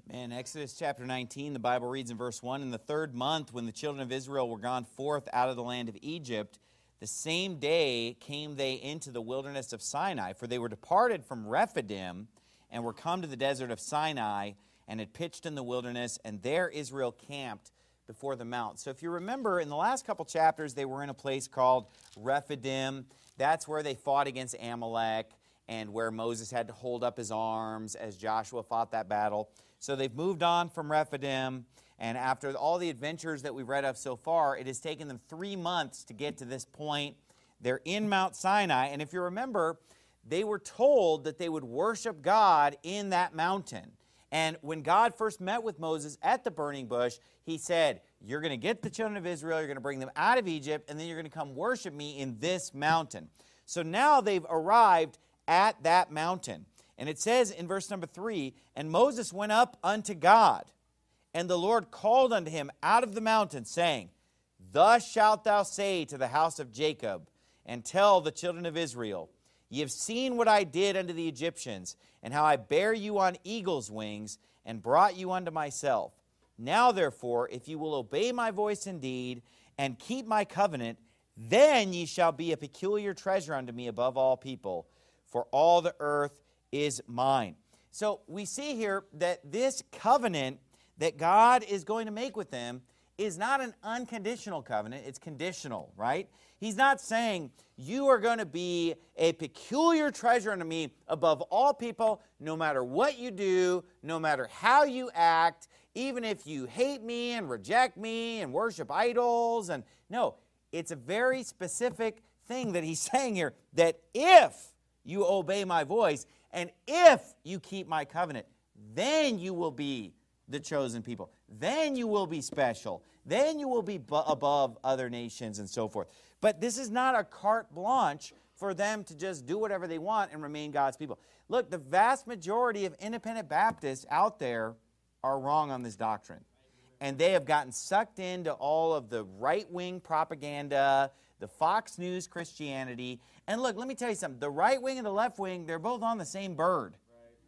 In Exodus chapter 19, the Bible reads in verse 1, "In the 3rd month, when the children of Israel were gone forth out of the land of Egypt, the same day came they into the wilderness of Sinai, for they were departed from Rephidim, and were come to the desert of Sinai, and had pitched in the wilderness, and there Israel camped before the mount." So if you remember, in the last couple chapters, they were in a place called Rephidim. That's where they fought against Amalek, and where Moses had to hold up his arms as Joshua fought that battle. So they've moved on from Rephidim, and after all the adventures that we've read of so far, it has taken them 3 months to get to this point. They're in Mount Sinai, and if you remember, they were told that they would worship God in that mountain. And when God first met with Moses at the burning bush, he said, "You're going to get the children of Israel, you're going to bring them out of Egypt, and then you're going to come worship me in this mountain." So now they've arrived at that mountain. And it says in verse number 3, "And Moses went up unto God, and the Lord called unto him out of the mountain, saying, Thus shalt thou say to the house of Jacob, and tell the children of Israel, Ye have seen what I did unto the Egyptians, and how I bare you on eagle's wings, and brought you unto myself. Now therefore, if you will obey my voice indeed, and keep my covenant, then ye shall be a peculiar treasure unto me above all people, for all the earth is mine." So we see here that this covenant that God is going to make with them is not an unconditional covenant. It's conditional, right? He's not saying, you are going to be a peculiar treasure unto me above all people, no matter what you do, no matter how you act, even if you hate me and reject me and worship idols. And no, it's a very specific thing that he's saying here, that if you obey my voice, and if you keep my covenant, then you will be the chosen people. Then you will be special. Then you will be above other nations and so forth. But this is not a carte blanche for them to just do whatever they want and remain God's people. Look, the vast majority of independent Baptists out there are wrong on this doctrine. And they have gotten sucked into all of the right-wing propaganda, the Fox News Christianity. And look, let me tell you something. The right wing and the left wing, they're both on the same bird.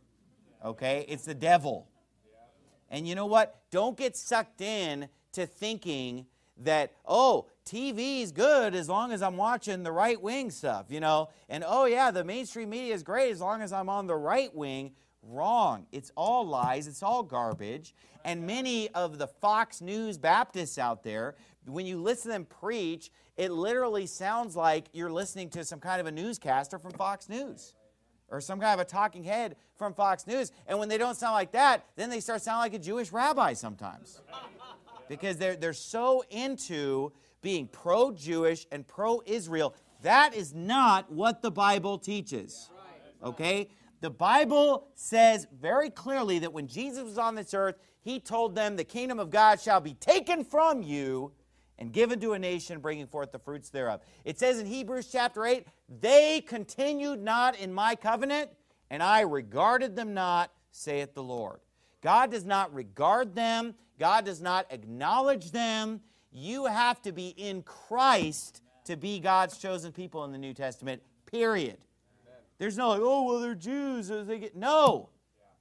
Okay? It's the devil. And you know what? Don't get sucked in to thinking that, oh, TV is good as long as I'm watching the right-wing stuff, you know. And, oh, yeah, the mainstream media is great as long as I'm on the right wing. Wrong. It's all lies. It's all garbage. And many of the Fox News Baptists out there, when you listen to them preach, it literally sounds like you're listening to some kind of a newscaster from Fox News or some kind of a talking head from Fox News. And when they don't sound like that, then they start sounding like a Jewish rabbi sometimes. Because they're so into being pro-Jewish and pro-Israel. That is not what the Bible teaches. Okay? The Bible says very clearly that when Jesus was on this earth, he told them the kingdom of God shall be taken from you and given to a nation bringing forth the fruits thereof. It says in Hebrews chapter 8, "They continued not in my covenant, and I regarded them not, saith the Lord." God does not regard them. God does not acknowledge them. You have to be in Christ to be God's chosen people in the New Testament, period. There's no like, oh, well, they're Jews. No.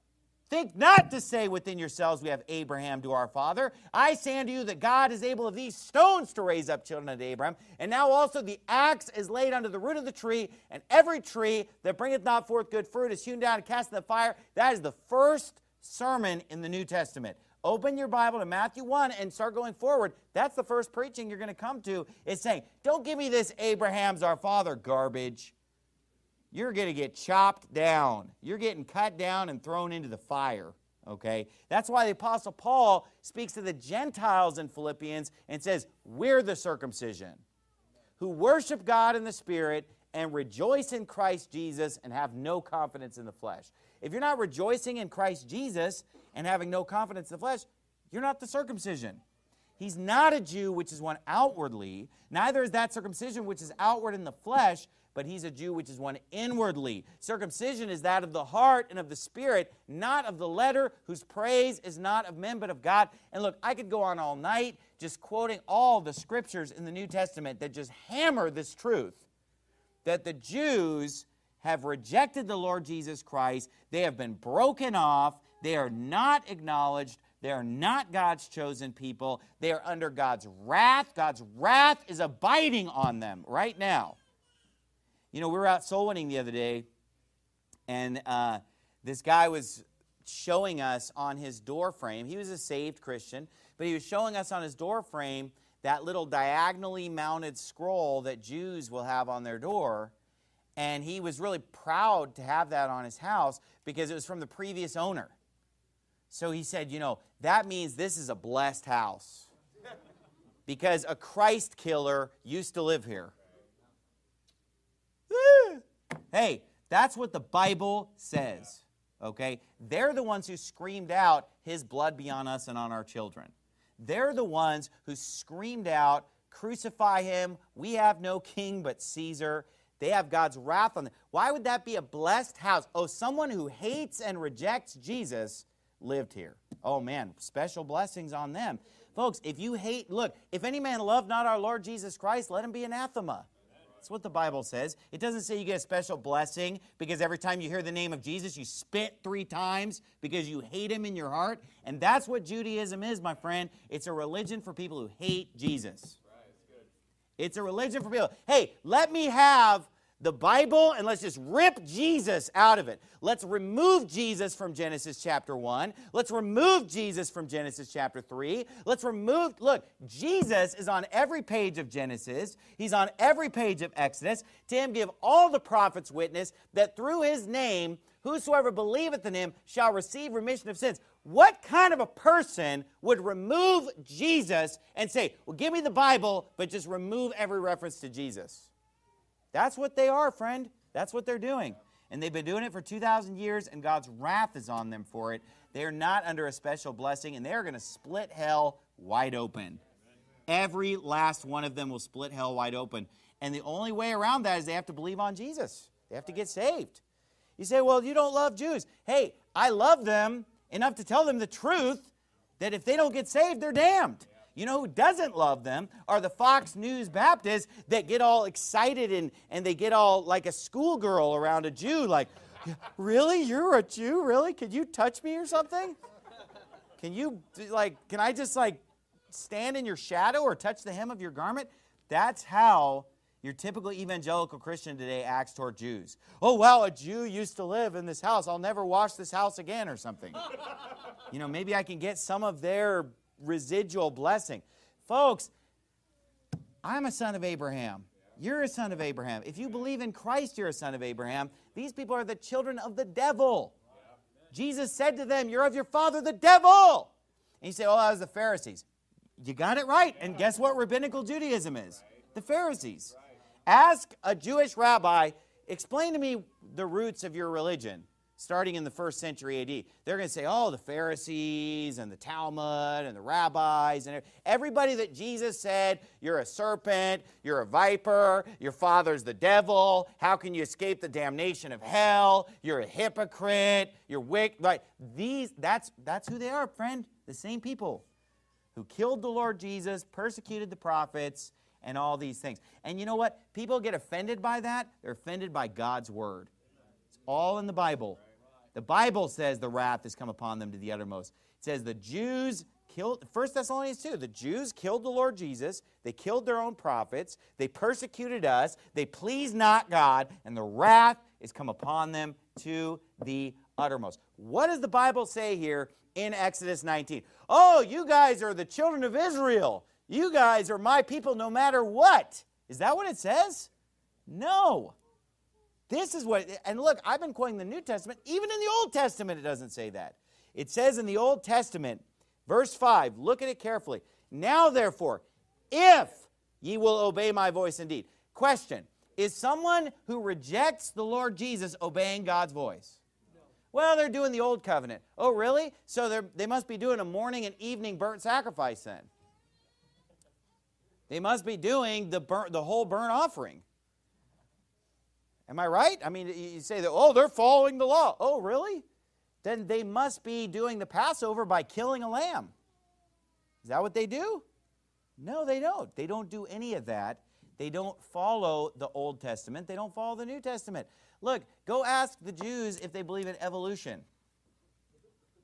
Think not to say within yourselves, we have Abraham to our father. I say unto you that God is able of these stones to raise up children unto Abraham. And now also the axe is laid under the root of the tree, and every tree that bringeth not forth good fruit is hewn down and cast in the fire. That is the first sermon in the New Testament. Open your Bible to Matthew 1 and start going forward. That's the first preaching you're going to come to. It's saying, don't give me this Abraham's our father garbage. You're going to get chopped down. You're getting cut down and thrown into the fire, okay? That's why the Apostle Paul speaks to the Gentiles in Philippians and says, we're the circumcision, who worship God in the Spirit and rejoice in Christ Jesus and have no confidence in the flesh. If you're not rejoicing in Christ Jesus and having no confidence in the flesh, you're not the circumcision. He's not a Jew, which is one outwardly. Neither is that circumcision, which is outward in the flesh, but he's a Jew, which is one inwardly. Circumcision is that of the heart and of the spirit, not of the letter, whose praise is not of men, but of God. And look, I could go on all night just quoting all the scriptures in the New Testament that just hammer this truth, that the Jews have rejected the Lord Jesus Christ. They have been broken off. They are not acknowledged. They are not God's chosen people. They are under God's wrath. God's wrath is abiding on them right now. You know, we were out soul winning the other day, and this guy was showing us on his door frame. He was a saved Christian, but he was showing us on his door frame that little diagonally mounted scroll that Jews will have on their door. And he was really proud to have that on his house because it was from the previous owner. So he said, you know, that means this is a blessed house because a Christ killer used to live here. Hey, that's what the Bible says, okay? They're the ones who screamed out, his blood be on us and on our children. They're the ones who screamed out, crucify him, we have no king but Caesar. They have God's wrath on them. Why would that be a blessed house? Oh, someone who hates and rejects Jesus lived here. Oh man, special blessings on them. Folks, if you hate, look, if any man love not our Lord Jesus Christ, let him be anathema. That's what the Bible says. It doesn't say you get a special blessing because every time you hear the name of Jesus, you spit 3 times because you hate him in your heart. And that's what Judaism is, my friend. It's a religion for people who hate Jesus. It's a religion for people. Hey, let me have the Bible and let's just rip Jesus out of it. Let's remove Jesus from Genesis chapter 1. Let's remove Jesus from Genesis chapter 3. Look, Jesus is on every page of Genesis. He's on every page of Exodus. To him give all the prophets witness that through his name, whosoever believeth in him shall receive remission of sins. What kind of a person would remove Jesus and say, well, give me the Bible, but just remove every reference to Jesus? That's what they are, friend. That's what they're doing. And they've been doing it for 2,000 years, and God's wrath is on them for it. They are not under a special blessing, and they're going to split hell wide open. Every last one of them will split hell wide open. And the only way around that is they have to believe on Jesus. They have to get saved. You say, well, you don't love Jews. Hey, I love them enough to tell them the truth that if they don't get saved, they're damned. You know who doesn't love them are the Fox News Baptists that get all excited and they get all like a schoolgirl around a Jew, like, really? You're a Jew? Really? Could you touch me or something? Can I just stand in your shadow or touch the hem of your garment? That's how your typical evangelical Christian today acts toward Jews. Oh, well, a Jew used to live in this house. I'll never wash this house again or something. You know, maybe I can get some of their residual blessing. Folks, I'm a son of Abraham. You're a son of Abraham. If you believe in Christ, you're a son of Abraham. These people are the children of the devil. Jesus said to them, you're of your father, the devil. And you say, oh, that was the Pharisees. You got it right. And guess what rabbinical Judaism is? The Pharisees. Ask a Jewish rabbi, explain to me the roots of your religion, starting in the 1st century AD. They're going to say, oh, the Pharisees and the Talmud and the rabbis and everybody that Jesus said, you're a serpent, you're a viper, your father's the devil, how can you escape the damnation of hell, you're a hypocrite, you're wicked. Like that's who they are, friend. The same people who killed the Lord Jesus, persecuted the prophets, and all these things. And you know what? People get offended by that. They're offended by God's word. It's all in the Bible. The Bible says the wrath has come upon them to the uttermost. It says the Jews killed, 1 Thessalonians 2, the Jews killed the Lord Jesus. They killed their own prophets. They persecuted us. They pleased not God. And the wrath is come upon them to the uttermost. What does the Bible say here in Exodus 19? Oh, you guys are the children of Israel. You guys are my people no matter what. Is that what it says? No. This is what, and look, I've been quoting the New Testament. Even in the Old Testament, it doesn't say that. It says in the Old Testament, verse 5, look at it carefully. Now, therefore, if ye will obey my voice indeed. Question, is someone who rejects the Lord Jesus obeying God's voice? No. Well, they're doing the Old Covenant. Oh, really? So they must be doing a morning and evening burnt sacrifice then. They must be doing the whole burnt offering. Am I right? I mean, you say that, oh, they're following the law. Oh, really? Then they must be doing the Passover by killing a lamb. Is that what they do? No, they don't. They don't do any of that. They don't follow the Old Testament. They don't follow the New Testament. Look, go ask the Jews if they believe in evolution.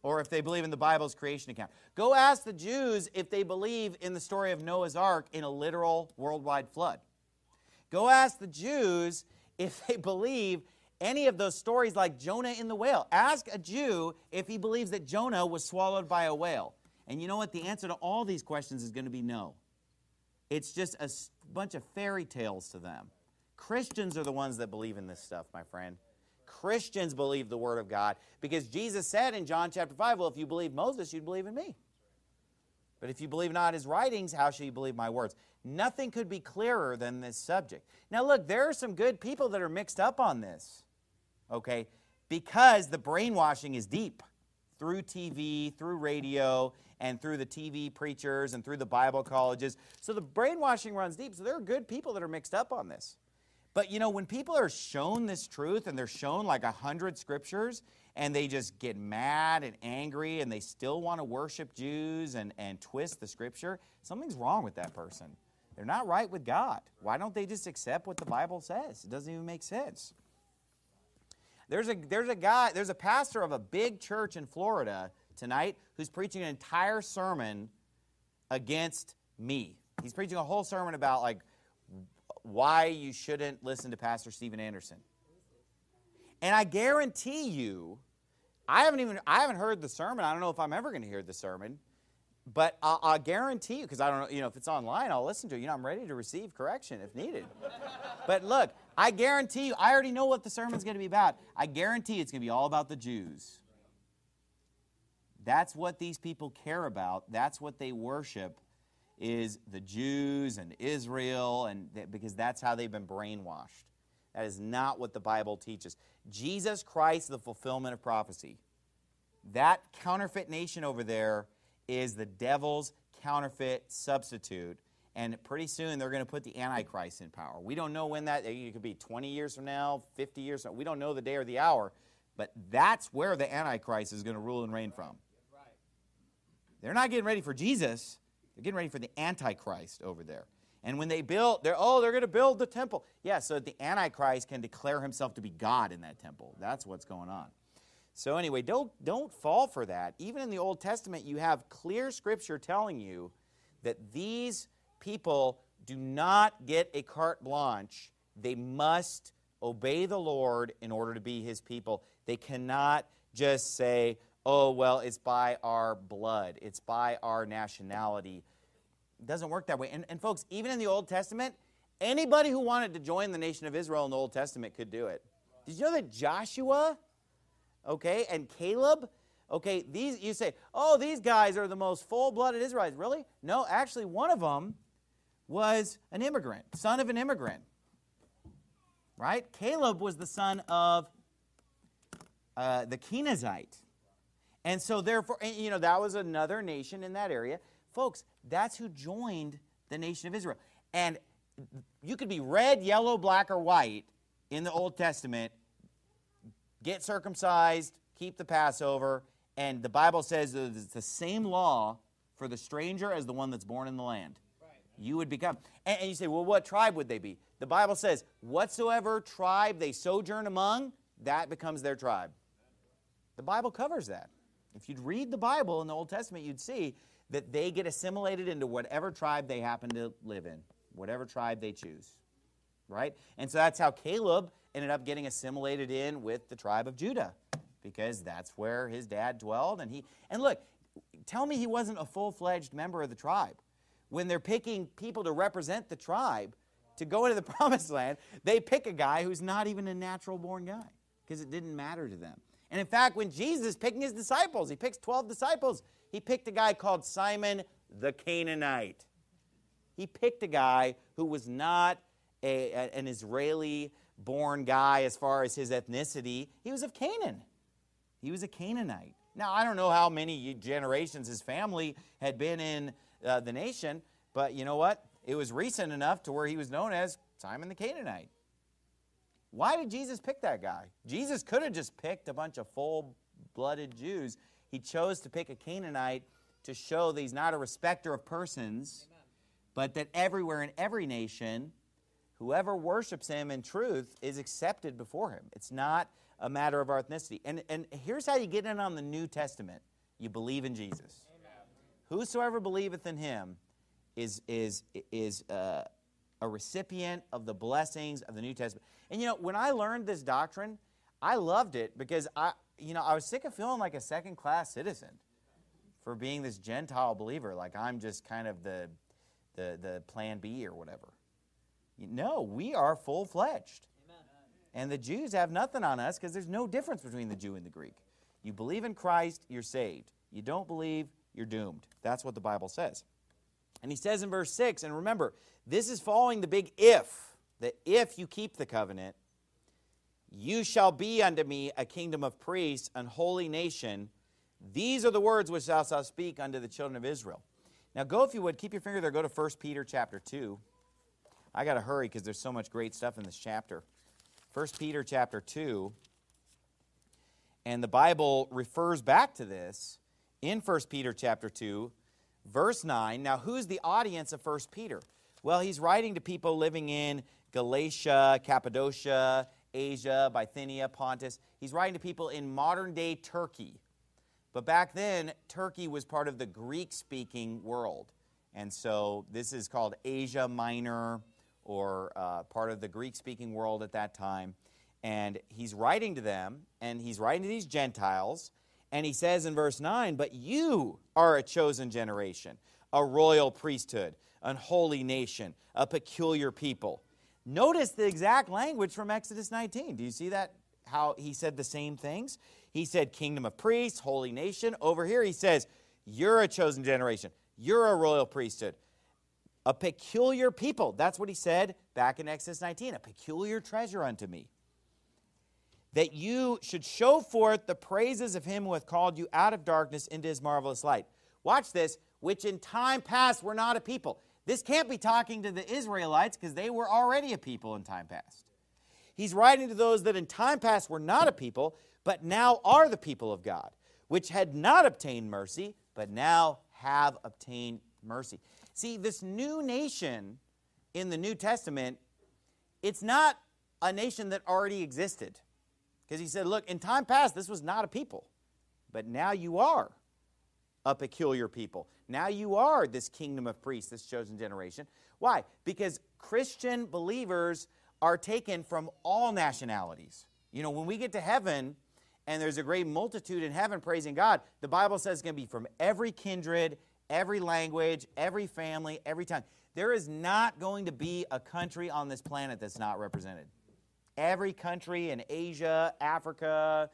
or if they believe in the Bible's creation account. Go ask the Jews if they believe in the story of Noah's Ark in a literal worldwide flood. Go ask the Jews if they believe any of those stories like Jonah in the whale. Ask a Jew if he believes that Jonah was swallowed by a whale. And you know what? The answer to all these questions is going to be no. It's just a bunch of fairy tales to them. Christians are the ones that believe in this stuff, my friend. Christians believe the Word of God because Jesus said in John chapter 5, well, if you believe Moses, you'd believe in me. But if you believe not his writings, how shall you believe my words? Nothing could be clearer than this subject. Now look, there are some good people that are mixed up on this, okay, because the brainwashing is deep through TV, through radio, and through the TV preachers and through the Bible colleges. So the brainwashing runs deep. So there are good people that are mixed up on this. But, you know, when people are shown this truth and they're shown like 100 scriptures and they just get mad and angry and they still want to worship Jews and twist the scripture, something's wrong with that person. They're not right with God. Why don't they just accept what the Bible says? It doesn't even make sense. There's a pastor of a big church in Florida tonight who's preaching an entire sermon against me. He's preaching a whole sermon about like why you shouldn't listen to Pastor Steven Anderson. And I guarantee you, I haven't heard the sermon. I don't know if I'm ever going to hear the sermon, but I'll guarantee you, because I don't know, you know, if it's online, I'll listen to it. You know, I'm ready to receive correction if needed. But look, I guarantee you, I already know what the sermon's going to be about. I guarantee it's going to be all about the Jews. That's what these people care about. That's what they worship, is the Jews and Israel, because that's how they've been brainwashed. That is not what the Bible teaches. Jesus Christ, the fulfillment of prophecy. That counterfeit nation over there is the devil's counterfeit substitute, and pretty soon they're going to put the Antichrist in power. We don't know when that, it could be 20 years from now, 50 years from now. We don't know the day or the hour, but that's where the Antichrist is going to rule and reign from. They're not getting ready for Jesus. They're getting ready for the Antichrist over there. And when they build, they're going to build the temple. Yeah, so the Antichrist can declare himself to be God in that temple. That's what's going on. So anyway, don't fall for that. Even in the Old Testament, you have clear scripture telling you that these people do not get a carte blanche. They must obey the Lord in order to be his people. They cannot just say, oh, well, it's by our blood. It's by our nationality. It doesn't work that way. And folks, even in the Old Testament, anybody who wanted to join the nation of Israel in the Old Testament could do it. Did you know that Joshua, okay, and Caleb, okay, you say, oh, these guys are the most full-blooded Israelites. Really? No, actually, one of them was an immigrant, son of an immigrant. Right? Caleb was the son of the Kenizzite. And so therefore, you know, that was another nation in that area. Folks, that's who joined the nation of Israel. And you could be red, yellow, black, or white in the Old Testament, get circumcised, keep the Passover, and the Bible says that it's the same law for the stranger as the one that's born in the land. Right. You would become. And you say, well, what tribe would they be? The Bible says, whatsoever tribe they sojourn among, that becomes their tribe. The Bible covers that. If you'd read the Bible in the Old Testament, you'd see that they get assimilated into whatever tribe they happen to live in, whatever tribe they choose, right? And so that's how Caleb ended up getting assimilated in with the tribe of Judah, because that's where his dad dwelled. And look, tell me he wasn't a full-fledged member of the tribe. When they're picking people to represent the tribe to go into the promised land, they pick a guy who's not even a natural-born guy, because it didn't matter to them. And in fact, when Jesus is picking his disciples, he picks 12 disciples, he picked a guy called Simon the Canaanite. He picked a guy who was not an Israeli-born guy as far as his ethnicity. He was of Canaan. He was a Canaanite. Now, I don't know how many generations his family had been in the nation, but you know what? It was recent enough to where he was known as Simon the Canaanite. Why did Jesus pick that guy? Jesus could have just picked a bunch of full-blooded Jews. He chose to pick a Canaanite to show that he's not a respecter of persons, Amen. But that everywhere in every nation, whoever worships him in truth is accepted before him. It's not a matter of our ethnicity. And here's how you get in on the New Testament. You believe in Jesus. Whosoever believeth in him is a recipient of the blessings of the New Testament. And when I learned this doctrine, I loved it because I was sick of feeling like a second-class citizen for being this Gentile believer, like I'm just kind of the plan B or whatever. No, we are full-fledged. Amen. And the Jews have nothing on us because there's no difference between the Jew and the Greek. You believe in Christ, you're saved. You don't believe, you're doomed. That's what the Bible says. And he says in verse 6, and remember, this is following the big if, that if you keep the covenant, you shall be unto me a kingdom of priests, an holy nation. These are the words which thou shalt speak unto the children of Israel. Now go, if you would, keep your finger there, go to 1 Peter chapter 2. I got to hurry because there's so much great stuff in this chapter. 1 Peter chapter 2. And the Bible refers back to this in 1 Peter chapter 2, verse 9. Now, who's the audience of 1 Peter? Well, he's writing to people living in Galatia, Cappadocia, Asia, Bithynia, Pontus. He's writing to people in modern-day Turkey. But back then, Turkey was part of the Greek-speaking world. And so this is called Asia Minor, or part of the Greek-speaking world at that time. And he's writing to them, and he's writing to these Gentiles, and he says in verse 9, but you are a chosen generation, a royal priesthood, an holy nation, a peculiar people. Notice the exact language from Exodus 19. Do you see that, how he said the same things? He said kingdom of priests, holy nation. Over here he says, you're a chosen generation, you're a royal priesthood, a peculiar people. That's what he said back in Exodus 19, a peculiar treasure unto me. That you should show forth the praises of him who hath called you out of darkness into his marvelous light. Watch this, which in time past were not a people. This can't be talking to the Israelites because they were already a people in time past. He's writing to those that in time past were not a people, but now are the people of God, which had not obtained mercy, but now have obtained mercy. See, this new nation in the New Testament, it's not a nation that already existed. Because he said, look, in time past, this was not a people. But now you are a peculiar people. Now you are this kingdom of priests, this chosen generation. Why? Because Christian believers are taken from all nationalities. When we get to heaven, and there's a great multitude in heaven praising God, the Bible says it's going to be from every kindred, every language, every family, every tongue. There is not going to be a country on this planet that's not represented. Every country in Asia, Africa,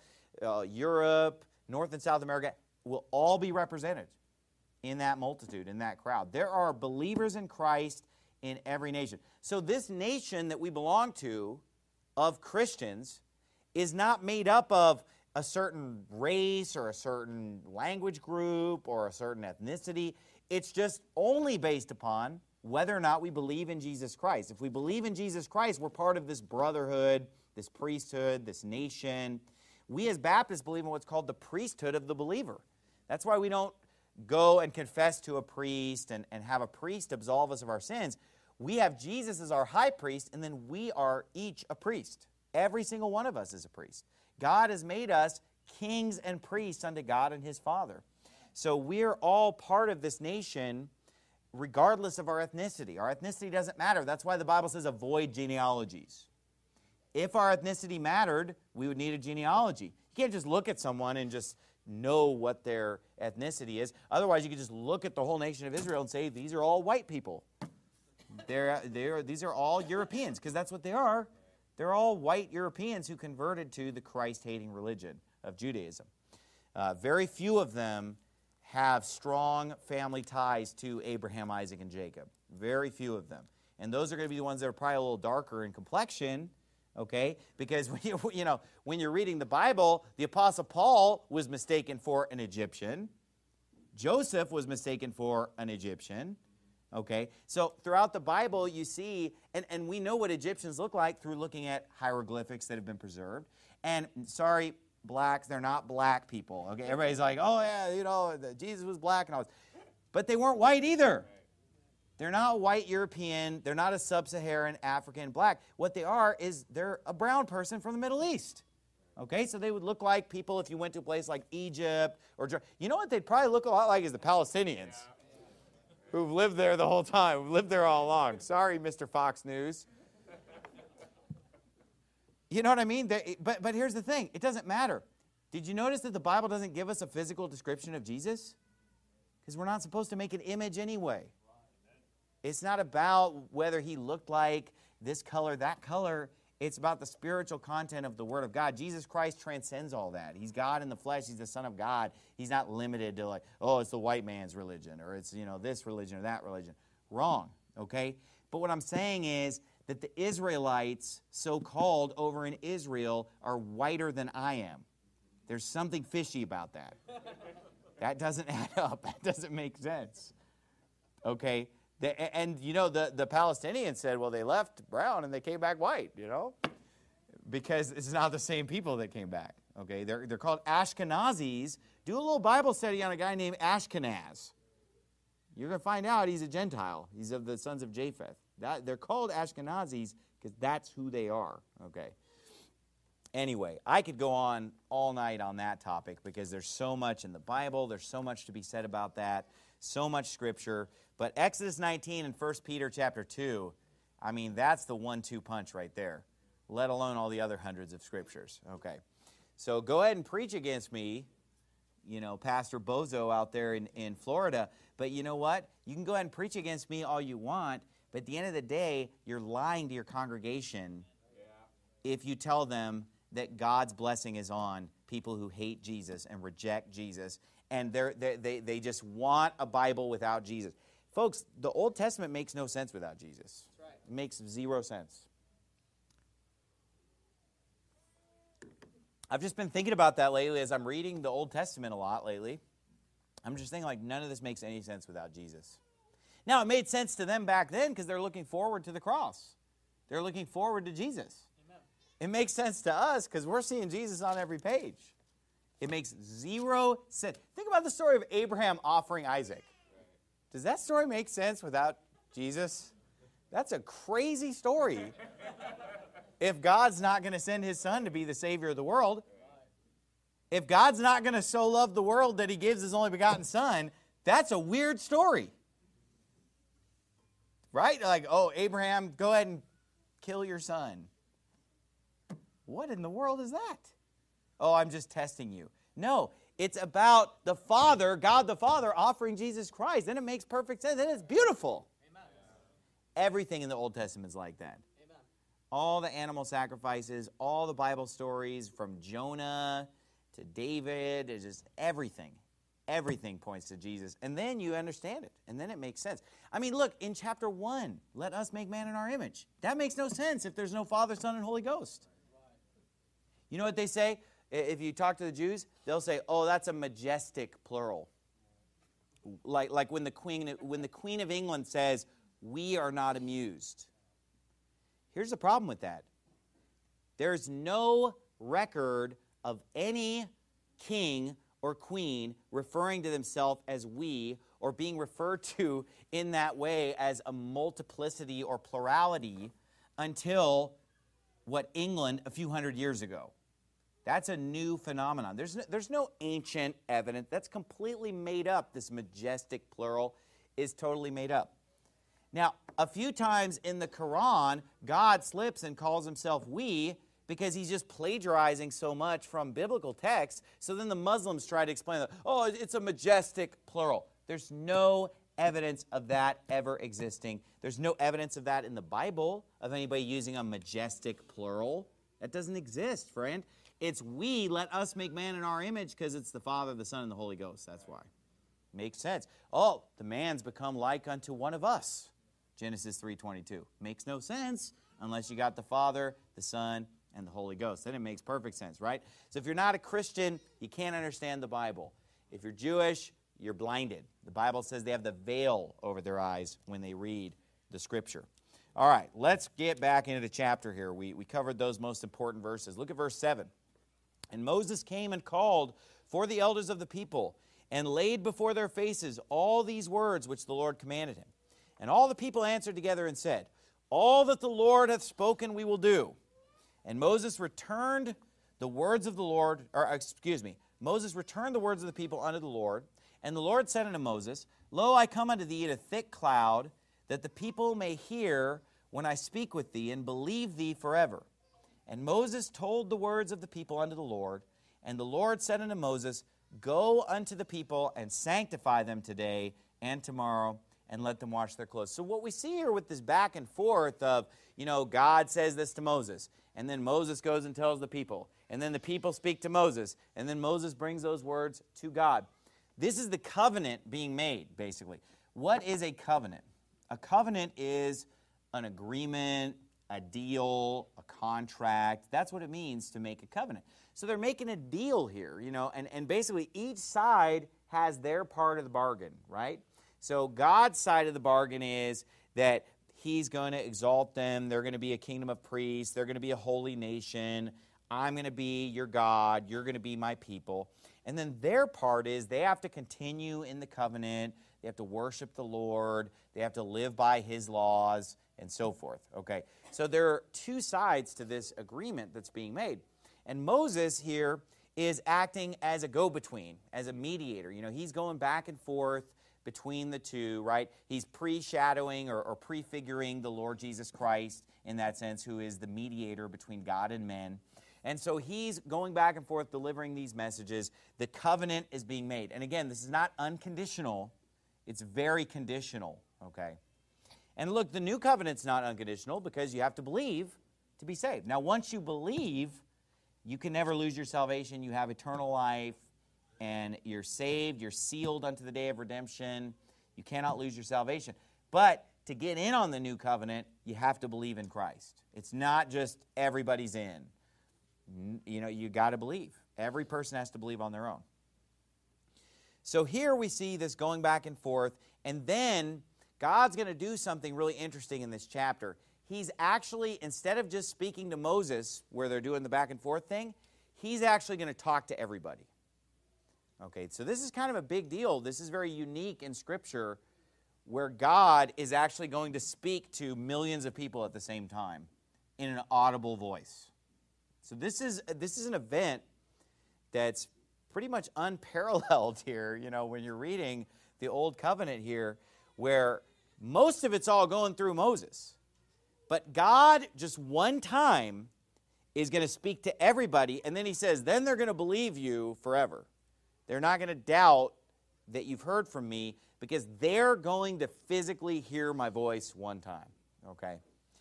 Europe, North and South America will all be represented in that multitude, in that crowd. There are believers in Christ in every nation. So this nation that we belong to, of Christians, is not made up of a certain race or a certain language group or a certain ethnicity. It's just only based upon whether or not we believe in Jesus Christ. If we believe in Jesus Christ, we're part of this brotherhood, this priesthood, this nation. We as Baptists believe in what's called the priesthood of the believer. That's why we don't go and confess to a priest and have a priest absolve us of our sins. We have Jesus as our high priest, and then we are each a priest. Every single one of us is a priest. God has made us kings and priests unto God and his Father. So we're all part of this nation regardless of our ethnicity. Our ethnicity doesn't matter. That's why the Bible says avoid genealogies. If our ethnicity mattered, we would need a genealogy. You can't just look at someone and just know what their ethnicity is. Otherwise, you could just look at the whole nation of Israel and say, these are all white people. These are all Europeans, because that's what they are. They're all white Europeans who converted to the Christ-hating religion of Judaism. Very few of them have strong family ties to Abraham, Isaac, and Jacob. Very few of them. And those are going to be the ones that are probably a little darker in complexion, okay? Because when you're reading the Bible, the Apostle Paul was mistaken for an Egyptian. Joseph was mistaken for an Egyptian. Okay, so throughout the Bible you see, and we know what Egyptians look like through looking at hieroglyphics that have been preserved. And sorry, blacks, they're not black people. Okay, everybody's like, oh yeah, Jesus was black and all this. But they weren't white either. They're not white European. They're not a sub-Saharan African black. What they are is they're a brown person from the Middle East. Okay, so they would look like people if you went to a place like Egypt or you know what they'd probably look a lot like is the Palestinians who've lived there the whole time, who've lived there all along. Sorry, Mr. Fox News. You know what I mean? But here's the thing. It doesn't matter. Did you notice that the Bible doesn't give us a physical description of Jesus? Because we're not supposed to make an image anyway. It's not about whether he looked like this color, that color. It's about the spiritual content of the Word of God. Jesus Christ transcends all that. He's God in the flesh. He's the Son of God. He's not limited to like, oh, it's the white man's religion, or it's, this religion or that religion. Wrong, okay? But what I'm saying is that the Israelites, so-called over in Israel, are whiter than I am. There's something fishy about that. That doesn't add up. That doesn't make sense. Okay? The Palestinians said, well, they left brown and they came back white, because it's not the same people that came back. Okay? They're called Ashkenazis. Do a little Bible study on a guy named Ashkenaz. You're going to find out he's a Gentile. He's of the sons of Japheth. They're called Ashkenazis because that's who they are. Okay? Anyway, I could go on all night on that topic because there's so much in the Bible. There's so much to be said about that. So much Scripture. But Exodus 19 and 1 Peter chapter 2, that's the 1-2 punch right there, let alone all the other hundreds of Scriptures. Okay. So go ahead and preach against me, Pastor Bozo out there in Florida. But you know what? You can go ahead and preach against me all you want, but at the end of the day, you're lying to your congregation if you tell them that God's blessing is on people who hate Jesus and reject Jesus, and they just want a Bible without Jesus. Folks, the Old Testament makes no sense without Jesus. That's right. It makes zero sense. I've just been thinking about that lately as I'm reading the Old Testament a lot lately. I'm just thinking, none of this makes any sense without Jesus. Now, it made sense to them back then because they're looking forward to the cross. They're looking forward to Jesus. It makes sense to us because we're seeing Jesus on every page. It makes zero sense. Think about the story of Abraham offering Isaac. Does that story make sense without Jesus? That's a crazy story. If God's not going to send his son to be the Savior of the world, if God's not going to so love the world that he gives his only begotten son, that's a weird story. Right? Like, oh, Abraham, go ahead and kill your son. What in the world is that? Oh, I'm just testing you. No, it's about the Father, God the Father, offering Jesus Christ. Then it makes perfect sense. Then it's beautiful. Amen. Everything in the Old Testament is like that. Amen. All the animal sacrifices, all the Bible stories from Jonah to David, it's just everything. Everything points to Jesus. And then you understand it. And then it makes sense. Look, in chapter 1, let us make man in our image. That makes no sense if there's no Father, Son, and Holy Ghost. You know what they say? If you talk to the Jews, they'll say, oh, that's a majestic plural. Like when the Queen of England says, we are not amused. Here's the problem with that. There's no record of any king or queen referring to themselves as we or being referred to in that way as a multiplicity or plurality until, England a few hundred years ago. That's a new phenomenon. There's no ancient evidence. That's completely made up. This majestic plural is totally made up. Now, a few times in the Quran, God slips and calls himself we because he's just plagiarizing so much from biblical texts. So then the Muslims try to explain that, oh, it's a majestic plural. There's no evidence of that ever existing. There's no evidence of that in the Bible, of anybody using a majestic plural. That doesn't exist, friend. It's we, let us make man in our image because it's the Father, the Son, and the Holy Ghost. That's why. Makes sense. Oh, the man's become like unto one of us. Genesis 3:22. Makes no sense unless you got the Father, the Son, and the Holy Ghost. Then it makes perfect sense, right? So if you're not a Christian, you can't understand the Bible. If you're Jewish, you're blinded. The Bible says they have the veil over their eyes when they read the Scripture. All right, let's get back into the chapter here. We covered those most important verses. Look at verse 7. And Moses came and called for the elders of the people and laid before their faces all these words which the Lord commanded him. And all the people answered together and said, all that the Lord hath spoken we will do. And Moses returned the words of the Lord, Moses returned the words of the people unto the Lord, and the Lord said unto Moses, Lo, I come unto thee in a thick cloud, that the people may hear when I speak with thee, and believe thee forever. And Moses told the words of the people unto the Lord, and the Lord said unto Moses, Go unto the people and sanctify them today and tomorrow, and let them wash their clothes. So what we see here with this back and forth of, God says this to Moses, and then Moses goes and tells the people, and then the people speak to Moses, and then Moses brings those words to God. This is the covenant being made, basically. What is a covenant? A covenant is an agreement, a deal, a contract. That's what it means to make a covenant. So they're making a deal here, and basically each side has their part of the bargain, right? So God's side of the bargain is that He's going to exalt them. They're going to be a kingdom of priests. They're going to be a holy nation. I'm going to be your God. You're going to be my people. And then their part is they have to continue in the covenant. They have to worship the Lord. They have to live by His laws and so forth. Okay, so there are two sides to this agreement that's being made. And Moses here is acting as a go-between, as a mediator. He's going back and forth between the two, right? He's pre-shadowing or prefiguring the Lord Jesus Christ in that sense, who is the mediator between God and men. And so he's going back and forth delivering these messages. The covenant is being made. And again, this is not unconditional. It's very conditional, okay? And look, the new covenant's not unconditional because you have to believe to be saved. Now, once you believe, you can never lose your salvation. You have eternal life, and you're saved. You're sealed unto the day of redemption. You cannot lose your salvation. But to get in on the new covenant, you have to believe in Christ. It's not just everybody's in. You got to believe. Every person has to believe on their own. So here we see this going back and forth, and then God's going to do something really interesting in this chapter. He's actually, instead of just speaking to Moses, where they're doing the back and forth thing, He's actually going to talk to everybody. Okay, so this is kind of a big deal. This is very unique in Scripture, where God is actually going to speak to millions of people at the same time in an audible voice. So this is an event that's pretty much unparalleled here, when you're reading the Old Covenant here, where most of it's all going through Moses. But God, just one time, is going to speak to everybody, and then He says, then they're going to believe you forever. They're not going to doubt that you've heard from me, because they're going to physically hear my voice one time, okay?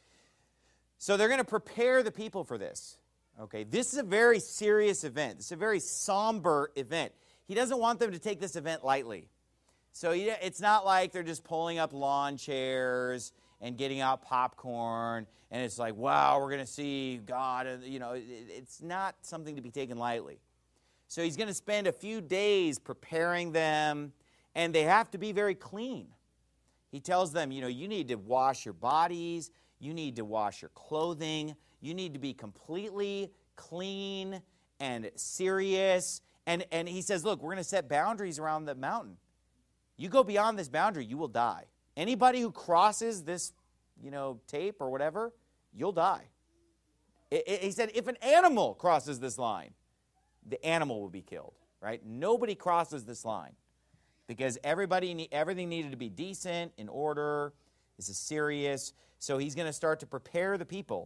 So they're going to prepare the people for this. Okay, this is a very serious event. It's a very somber event. He doesn't want them to take this event lightly. So it's not like they're just pulling up lawn chairs and getting out popcorn, and it's like, wow, we're going to see God. It's not something to be taken lightly. So He's going to spend a few days preparing them, and they have to be very clean. He tells them, you need to wash your bodies, you need to wash your clothing, you need to be completely clean and serious. And He says, look, we're going to set boundaries around the mountain. You go beyond this boundary, you will die. Anybody who crosses this, tape or whatever, you'll die. He said, if an animal crosses this line, the animal will be killed, right? Nobody crosses this line because everything needed to be decent, in order. This is serious. So He's going to start to prepare the people.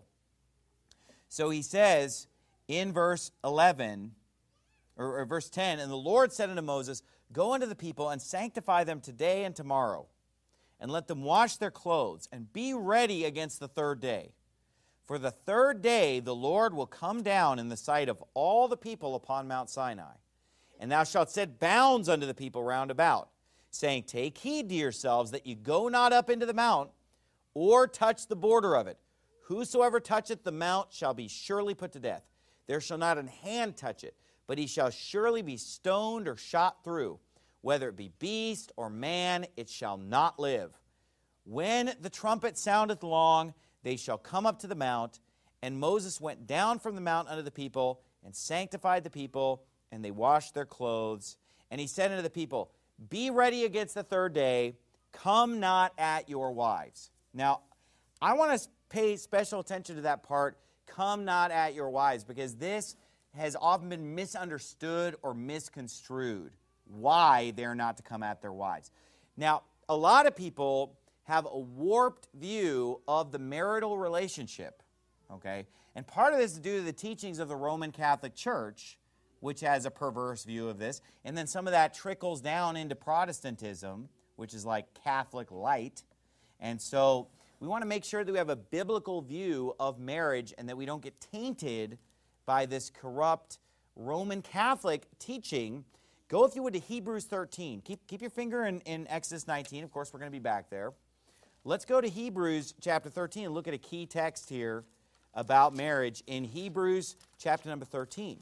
So He says in verse 11, or verse 10, and the Lord said unto Moses, Go unto the people and sanctify them today and tomorrow, and let them wash their clothes, and be ready against the third day. For the third day the Lord will come down in the sight of all the people upon Mount Sinai. And thou shalt set bounds unto the people round about, saying, Take heed to yourselves that ye go not up into the mount, or touch the border of it. Whosoever toucheth the mount shall be surely put to death. There shall not an hand touch it, but he shall surely be stoned or shot through. Whether it be beast or man, it shall not live. When the trumpet soundeth long, they shall come up to the mount. And Moses went down from the mount unto the people, and sanctified the people, and they washed their clothes. And he said unto the people, Be ready against the third day, come not at your wives. Now, I want to pay special attention to that part, come not at your wives, because this has often been misunderstood or misconstrued, why they're not to come at their wives. Now, a lot of people have a warped view of the marital relationship, okay? And part of this is due to the teachings of the Roman Catholic Church, which has a perverse view of this. And then some of that trickles down into Protestantism, which is like Catholic light. And so we want to make sure that we have a biblical view of marriage and that we don't get tainted by this corrupt Roman Catholic teaching. Go, if you would, to Hebrews 13. Keep your finger in Exodus 19. Of course, we're going to be back there. Let's go to Hebrews chapter 13 and look at a key text here about marriage in Hebrews chapter number 13.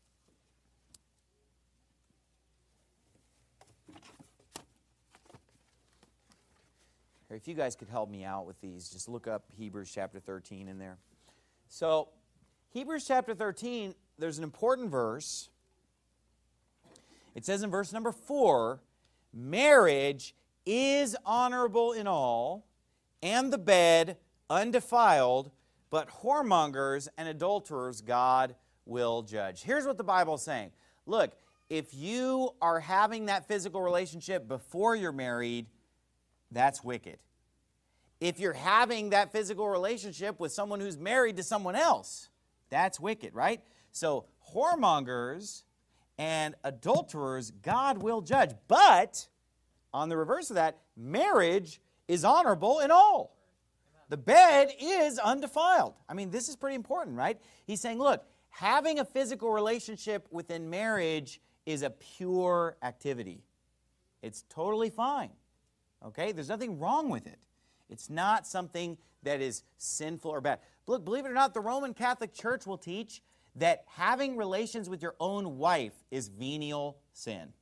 If you guys could help me out with these, just look up Hebrews chapter 13 in there. So, Hebrews chapter 13, there's an important verse. It says in verse number 4, marriage is honorable in all, and the bed undefiled, but whoremongers and adulterers God will judge. Here's what the Bible is saying. Look, if you are having that physical relationship before you're married, that's wicked. If you're having that physical relationship with someone who's married to someone else, that's wicked, right? So, whoremongers and adulterers, God will judge. But, on the reverse of that, marriage is honorable in all. The bed is undefiled. I mean, this is pretty important, right? He's saying, look, having a physical relationship within marriage is a pure activity. It's totally fine. Okay? There's nothing wrong with it. It's not something that is sinful or bad. Look, believe it or not, the Roman Catholic Church will teach that having relations with your own wife is venial sin.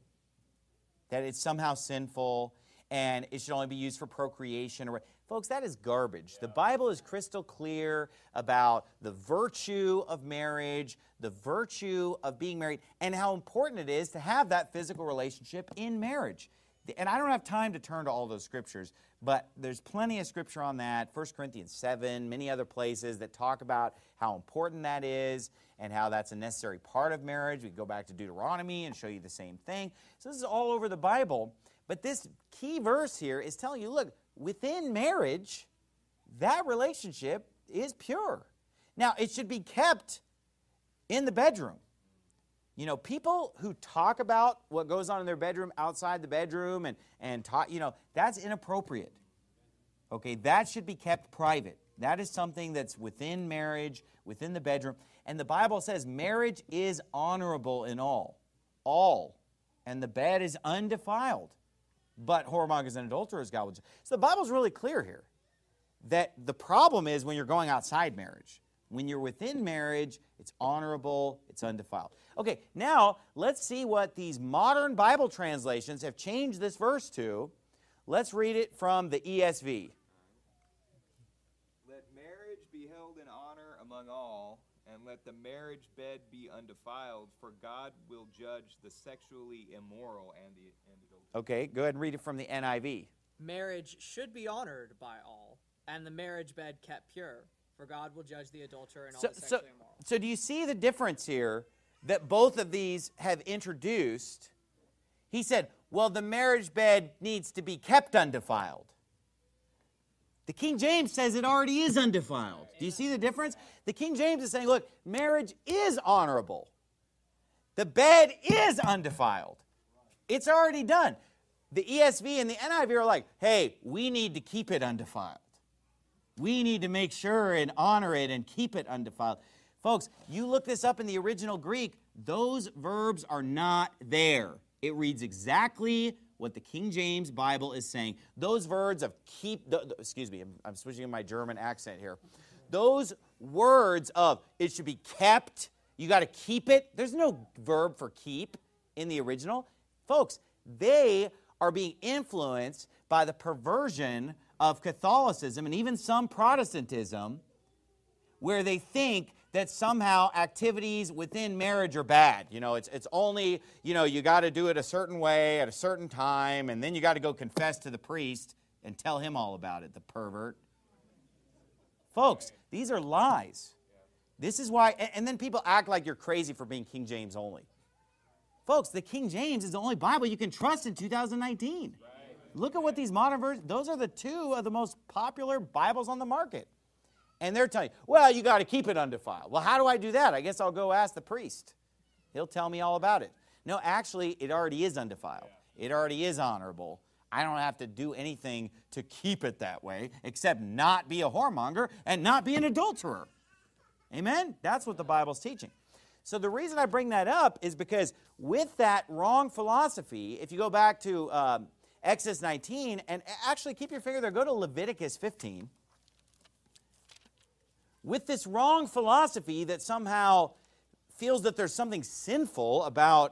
That it's somehow sinful and it should only be used for procreation. Folks, that is garbage. The Bible is crystal clear about the virtue of marriage, the virtue of being married, and how important it is to have that physical relationship in marriage. And I don't have time to turn to all those scriptures, but there's plenty of scripture on that. 1 Corinthians 7, many other places that talk about how important that is and how that's a necessary part of marriage. We can go back to Deuteronomy and show you the same thing. So this is all over the Bible. But this key verse here is telling you, look, within marriage, that relationship is pure. Now, it should be kept in the bedroom. You know, people who talk about what goes on in their bedroom outside the bedroom and talk, you know, that's inappropriate. Okay, that should be kept private. That is something that's within marriage, within the bedroom. And the Bible says marriage is honorable in all. All. And the bed is undefiled. But whoremongers and adulterers, God will judge. So the Bible's really clear here that the problem is when you're going outside marriage. When you're within marriage, it's honorable, it's undefiled. Okay, now let's see what these modern Bible translations have changed this verse to. Let's read it from the ESV. Let marriage be held in honor among all, and let the marriage bed be undefiled, for God will judge the sexually immoral and the adulterous. Okay, go ahead and read it from the NIV. Marriage should be honored by all, and the marriage bed kept pure. For God will judge the adulterer and all the sexually immoral. So do you see the difference here that both of these have introduced? He said, well, the marriage bed needs to be kept undefiled. The King James says it already is undefiled. Do you see the difference? The King James is saying, look, marriage is honorable. The bed is undefiled. It's already done. The ESV and the NIV are like, hey, we need to keep it undefiled. We need to make sure and honor it and keep it undefiled. Folks, you look this up in the original Greek, those verbs are not there. It reads exactly what the King James Bible is saying. Those verbs of keep, excuse me, I'm switching in my German accent here. Those words of it should be kept, you got to keep it. There's no verb for keep in the original. Folks, they are being influenced by the perversion of Catholicism and even some Protestantism, where they think that somehow activities within marriage are bad. You know, it's only, you know, you got to do it a certain way at a certain time, and then you got to go confess to the priest and tell him all about it, the pervert. Folks, these are lies. This is why, and then people act like you're crazy for being King James only. Folks, the King James is the only Bible you can trust in 2019. Right. Look at what these modern versions, those are the two of the most popular Bibles on the market. And they're telling you, well, you got to keep it undefiled. Well, how do I do that? I guess I'll go ask the priest. He'll tell me all about it. No, actually, it already is undefiled. Yeah. It already is honorable. I don't have to do anything to keep it that way except not be a whoremonger and not be an adulterer. Amen? That's what the Bible's teaching. So the reason I bring that up is because with that wrong philosophy, if you go back to Exodus 19, and actually keep your finger there, go to Leviticus 15. With this wrong philosophy that somehow feels that there's something sinful about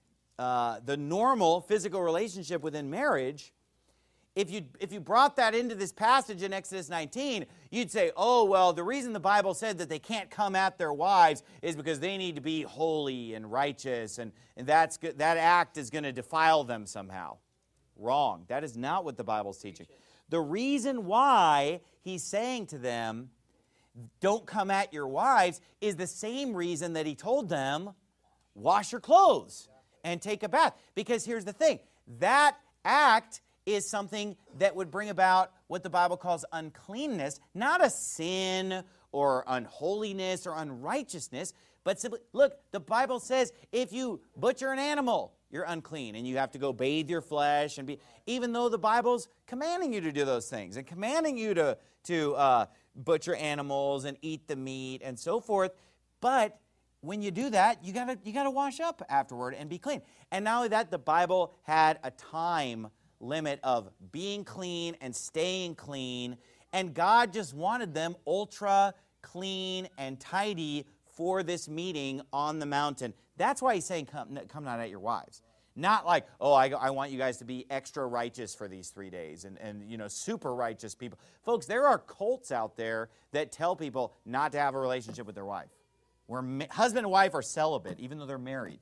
the normal physical relationship within marriage, if you brought that into this passage in Exodus 19, you'd say, oh, well, the reason the Bible said that they can't come at their wives is because they need to be holy and righteous, and that act is going to defile them somehow. Wrong. That is not what the Bible's teaching. The reason why he's saying to them, don't come at your wives, is the same reason that he told them, wash your clothes and take a bath. Because here's the thing, that act is something that would bring about what the Bible calls uncleanness, not a sin or unholiness or unrighteousness, but simply, look, the Bible says if you butcher an animal, you're unclean, and you have to go bathe your flesh, and even though the Bible's commanding you to do those things, and commanding you to butcher animals and eat the meat and so forth, but when you do that, you gotta wash up afterward and be clean. And not only that, the Bible had a time limit of being clean and staying clean, and God just wanted them ultra clean and tidy for this meeting on the mountain. That's why he's saying, come not at your wives. Not like, oh, I want you guys to be extra righteous for these 3 days and super righteous people. Folks, there are cults out there that tell people not to have a relationship with their wife, where husband and wife are celibate even though they're married.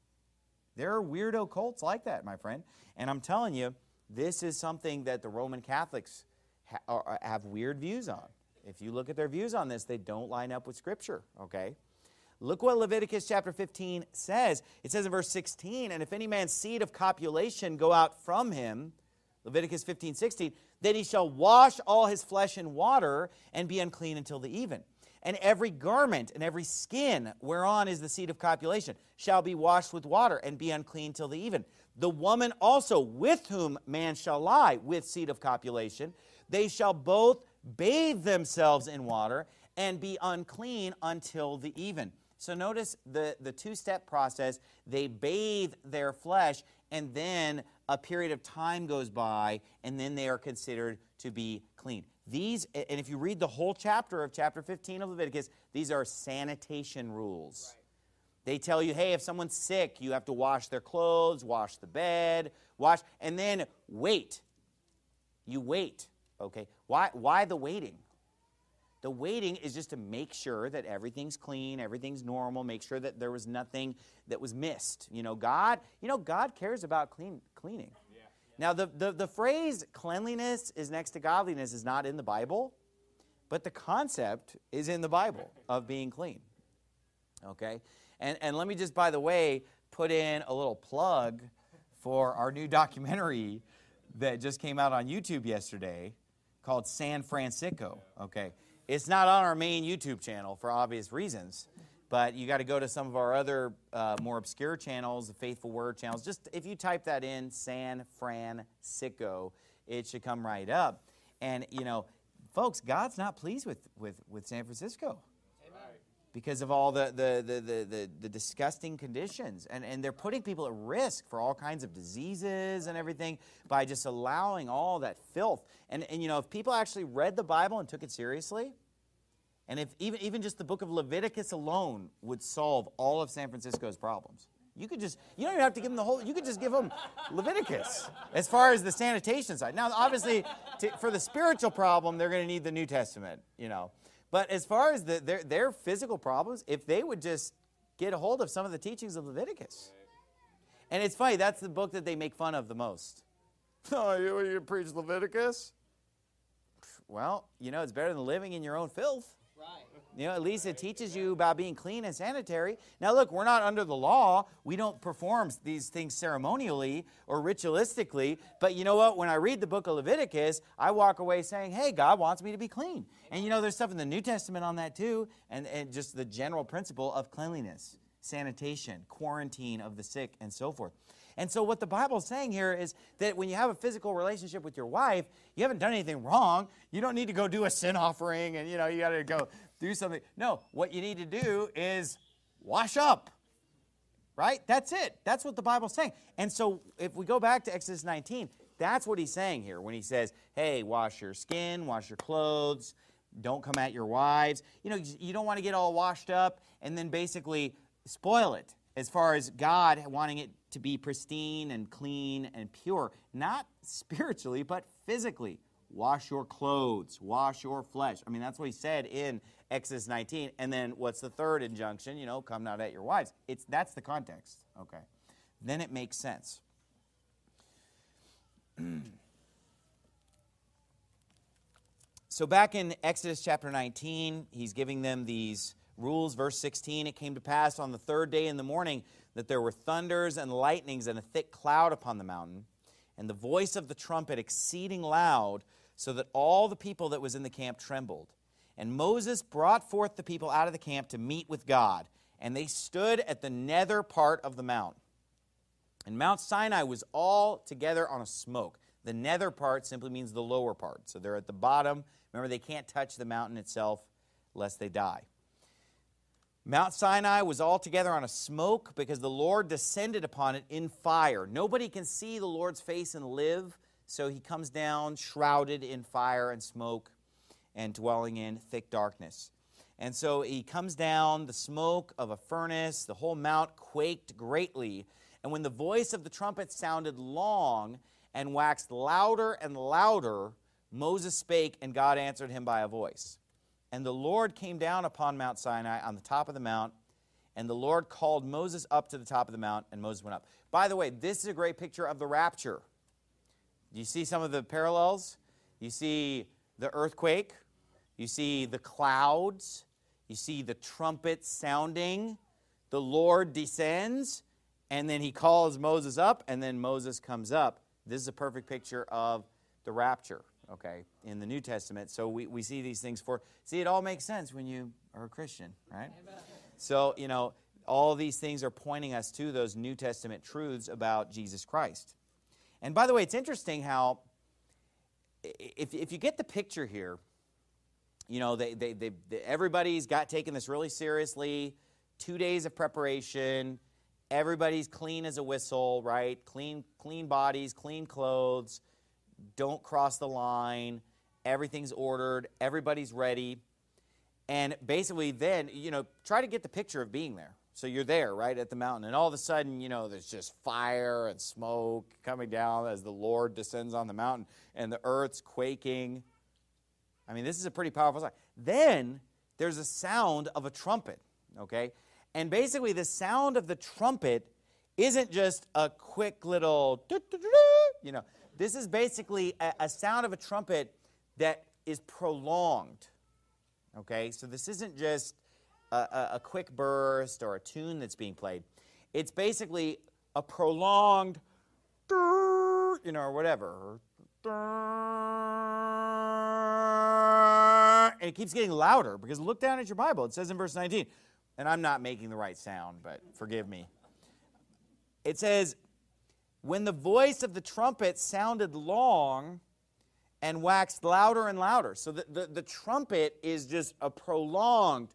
There are weirdo cults like that, my friend. And I'm telling you, this is something that the Roman Catholics have weird views on. If you look at their views on this, they don't line up with Scripture, okay? Look what Leviticus chapter 15 says. It says in verse 16, and if any man's seed of copulation go out from him, Leviticus 15:16, then he shall wash all his flesh in water and be unclean until the even. And every garment and every skin whereon is the seed of copulation shall be washed with water and be unclean till the even. The woman also with whom man shall lie with seed of copulation, they shall both bathe themselves in water and be unclean until the even. So notice the two-step process. They bathe their flesh, and then a period of time goes by, and then they are considered to be clean. These, and if you read the whole chapter of chapter 15 of Leviticus, these are sanitation rules. Right. They tell you, hey, if someone's sick, you have to wash their clothes, wash the bed, and then wait. You wait, okay? Why the waiting? The waiting is just to make sure that everything's clean, everything's normal, make sure that there was nothing that was missed. God cares about cleaning. Yeah. Now, the phrase cleanliness is next to godliness is not in the Bible, but the concept is in the Bible of being clean. Okay? And let me just, by the way, put in a little plug for our new documentary that just came out on YouTube yesterday called San Francisco. Okay? It's not on our main YouTube channel for obvious reasons, but you got to go to some of our other more obscure channels, the Faithful Word channels. Just if you type that in, San Francisco, it should come right up. And, folks, God's not pleased with San Francisco because of all the disgusting conditions. And they're putting people at risk for all kinds of diseases and everything by just allowing all that filth. And if people actually read the Bible and took it seriously, and if even just the book of Leviticus alone would solve all of San Francisco's problems. You don't even have to give them the whole, you could just give them Leviticus as far as the sanitation side. Now, obviously, for the spiritual problem, they're going to need the New Testament, But as far as their physical problems, if they would just get a hold of some of the teachings of Leviticus. And it's funny, that's the book that they make fun of the most. Oh, you preach Leviticus? Well, it's better than living in your own filth. Right. At least it teaches you about being clean and sanitary. Now, look, we're not under the law. We don't perform these things ceremonially or ritualistically. But you know what? When I read the book of Leviticus, I walk away saying, hey, God wants me to be clean. And there's stuff in the New Testament on that too, and just the general principle of cleanliness, sanitation, quarantine of the sick, and so forth. And so what the Bible is saying here is that when you have a physical relationship with your wife, you haven't done anything wrong. You don't need to go do a sin offering and, you got to go do something. No, what you need to do is wash up, right? That's it. That's what the Bible's saying. And so if we go back to Exodus 19, that's what he's saying here when he says, hey, wash your skin, wash your clothes, don't come at your wives. You don't want to get all washed up and then basically spoil it as far as God wanting it to be pristine and clean and pure, not spiritually, but physically. Wash your clothes, wash your flesh. I mean, that's what he said in Exodus 19. And then what's the third injunction? Come not at your wives. That's the context. Okay. Then it makes sense. So back in Exodus chapter 19, he's giving them these rules. Verse 16, it came to pass on the third day in the morning that there were thunders and lightnings and a thick cloud upon the mountain, and the voice of the trumpet exceeding loud, so that all the people that was in the camp trembled. And Moses brought forth the people out of the camp to meet with God, and they stood at the nether part of the mount. And Mount Sinai was all together on a smoke. The nether part simply means the lower part. So they're at the bottom. Remember, they can't touch the mountain itself lest they die. Mount Sinai was altogether on a smoke because the Lord descended upon it in fire. Nobody can see the Lord's face and live, so he comes down shrouded in fire and smoke and dwelling in thick darkness. And so he comes down, the smoke of a furnace, the whole mount quaked greatly. And when the voice of the trumpet sounded long and waxed louder and louder, Moses spake, and God answered him by a voice. And the Lord came down upon Mount Sinai on the top of the mount, and the Lord called Moses up to the top of the mount, and Moses went up. By the way, this is a great picture of the rapture. Do you see some of the parallels? You see the earthquake. You see the clouds. You see the trumpet sounding. The Lord descends, and then he calls Moses up, and then Moses comes up. This is a perfect picture of the rapture. Okay, in the New Testament. So we see these things it all makes sense when you are a Christian, right? Amen. So, all these things are pointing us to those New Testament truths about Jesus Christ. And by the way, it's interesting how, if you get the picture here, everybody's taken this really seriously, 2 days of preparation, everybody's clean as a whistle, right? Clean bodies, clean clothes, don't cross the line, everything's ordered, everybody's ready. And basically then, try to get the picture of being there. So you're there, right, at the mountain. And all of a sudden, there's just fire and smoke coming down as the Lord descends on the mountain. And the earth's quaking. I mean, this is a pretty powerful sign. Then there's a sound of a trumpet, okay? And basically the sound of the trumpet isn't just a quick little, This is basically a sound of a trumpet that is prolonged, okay? So this isn't just a quick burst or a tune that's being played. It's basically a prolonged, or whatever. And it keeps getting louder because look down at your Bible. It says in verse 19, and I'm not making the right sound, but forgive me. It says, when the voice of the trumpet sounded long and waxed louder and louder. So the trumpet is just a prolonged,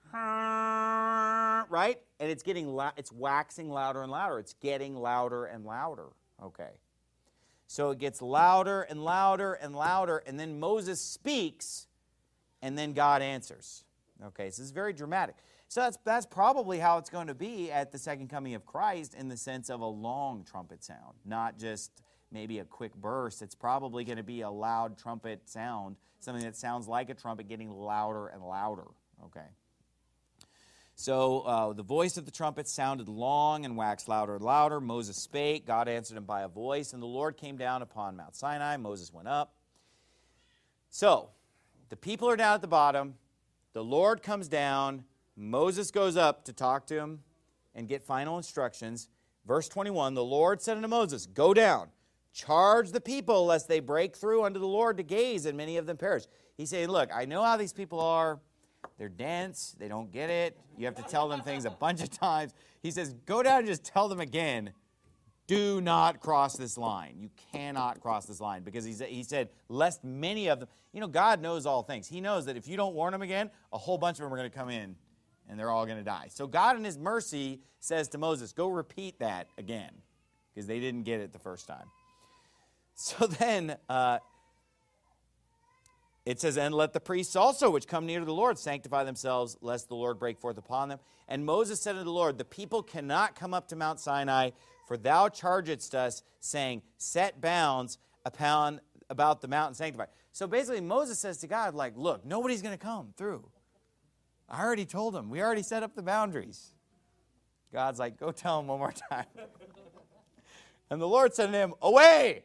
right? And it's waxing louder and louder. It's getting louder and louder. Okay. So it gets louder and louder and louder, and then Moses speaks, and then God answers. Okay, so this is very dramatic. So that's probably how it's going to be at the second coming of Christ in the sense of a long trumpet sound, not just maybe a quick burst. It's probably going to be a loud trumpet sound, something that sounds like a trumpet getting louder and louder. Okay. So the voice of the trumpet sounded long and waxed louder and louder. Moses spake. God answered him by a voice, and the Lord came down upon Mount Sinai. Moses went up. So the people are down at the bottom. The Lord comes down. Moses goes up to talk to him and get final instructions. Verse 21, the Lord said unto Moses, go down, charge the people lest they break through unto the Lord to gaze, and many of them perish. He's saying, look, I know how these people are. They're dense. They don't get it. You have to tell them things a bunch of times. He says, go down and just tell them again, do not cross this line. You cannot cross this line. Because he said, lest many of them, God knows all things. He knows that if you don't warn them again, a whole bunch of them are going to come in and they're all going to die. So God in his mercy says to Moses, go repeat that again. Because they didn't get it the first time. So then it says, and let the priests also which come near to the Lord sanctify themselves, lest the Lord break forth upon them. And Moses said unto the Lord, the people cannot come up to Mount Sinai, for thou chargedst us, saying, set bounds about the mountain sanctify. So basically Moses says to God, look, nobody's going to come through. I already told them. We already set up the boundaries. God's like, go tell them one more time. And the Lord said to him, away!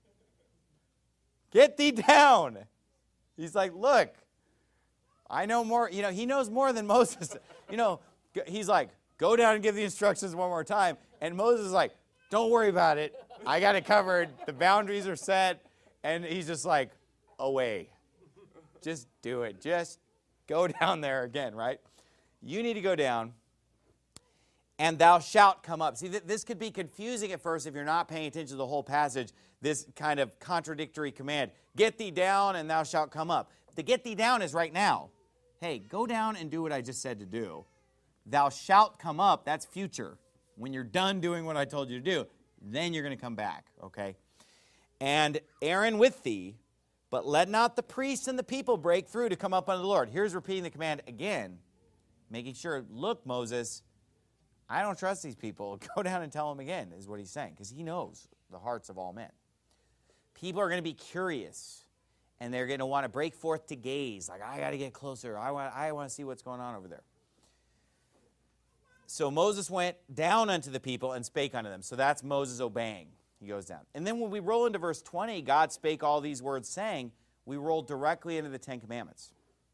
Get thee down! He's like, look, I know more. He knows more than Moses. He's like, go down and give the instructions one more time. And Moses is like, don't worry about it. I got it covered. The boundaries are set. And he's just like, away. Just do it. Just go down there again, right? You need to go down, and thou shalt come up. See, this could be confusing at first if you're not paying attention to the whole passage, this kind of contradictory command. Get thee down, and thou shalt come up. The get thee down is right now. Hey, go down and do what I just said to do. Thou shalt come up, that's future. When you're done doing what I told you to do, then you're going to come back, okay? And Aaron with thee, but let not the priests and the people break through to come up unto the Lord. Here's repeating the command again, making sure, look, Moses, I don't trust these people. Go down and tell them again, is what he's saying, because he knows the hearts of all men. People are going to be curious, and they're going to want to break forth to gaze. Like, I got to get closer. I want to see what's going on over there. So Moses went down unto the people and spake unto them. So that's Moses obeying. He goes down. And then when we roll into verse 20, God spake all these words saying, we roll directly into the Ten Commandments.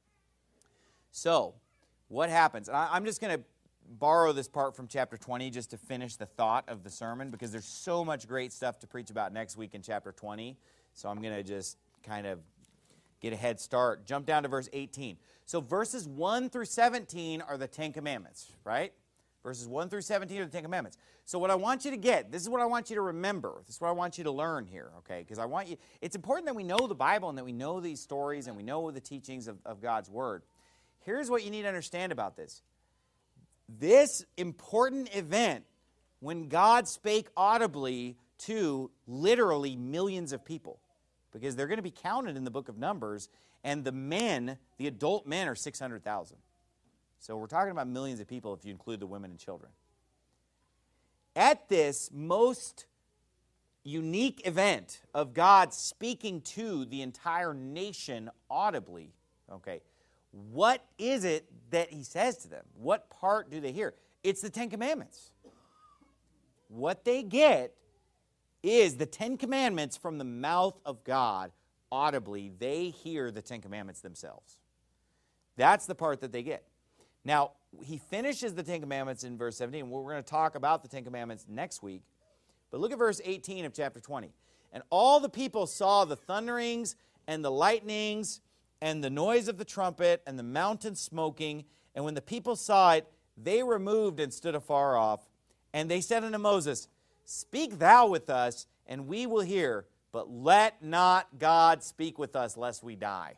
So what happens? And I'm just going to borrow this part from chapter 20 just to finish the thought of the sermon, because there's so much great stuff to preach about next week in chapter 20. So I'm going to just kind of get a head start. Jump down to verse 18. So verses 1 through 17 are the Ten Commandments, right? Verses 1 through 17 are the Ten Commandments. So what I want you to get, this is what I want you to remember. This is what I want you to learn here, okay? Because it's important that we know the Bible and that we know these stories and we know the teachings of God's Word. Here's what you need to understand about this. This important event, when God spake audibly to literally millions of people, because they're going to be counted in the book of Numbers, and the adult men are 600,000. So we're talking about millions of people if you include the women and children. At this most unique event of God speaking to the entire nation audibly, okay, what is it that he says to them? What part do they hear? It's the Ten Commandments. What they get is the Ten Commandments from the mouth of God audibly. They hear the Ten Commandments themselves. That's the part that they get. Now, he finishes the Ten Commandments in verse 17. We're going to talk about the Ten Commandments next week. But look at verse 18 of chapter 20. And all the people saw the thunderings and the lightnings and the noise of the trumpet and the mountain smoking. And when the people saw it, they removed and stood afar off. And they said unto Moses, speak thou with us, and we will hear. But let not God speak with us, lest we die.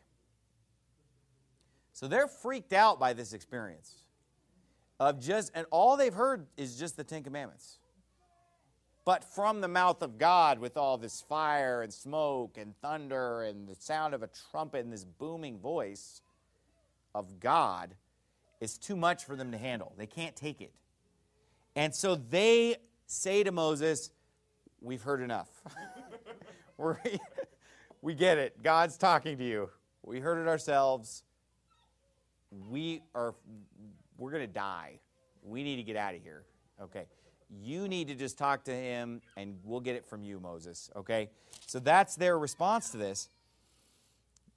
So they're freaked out by this experience and all they've heard is just the Ten Commandments. But from the mouth of God, with all this fire and smoke and thunder and the sound of a trumpet and this booming voice of God, is too much for them to handle. They can't take it. And so they say to Moses, we've heard enough. We get it. God's talking to you. We heard it ourselves. We're going to die. We need to get out of here. Okay. You need to just talk to him, and we'll get it from you, Moses. Okay. So that's their response to this.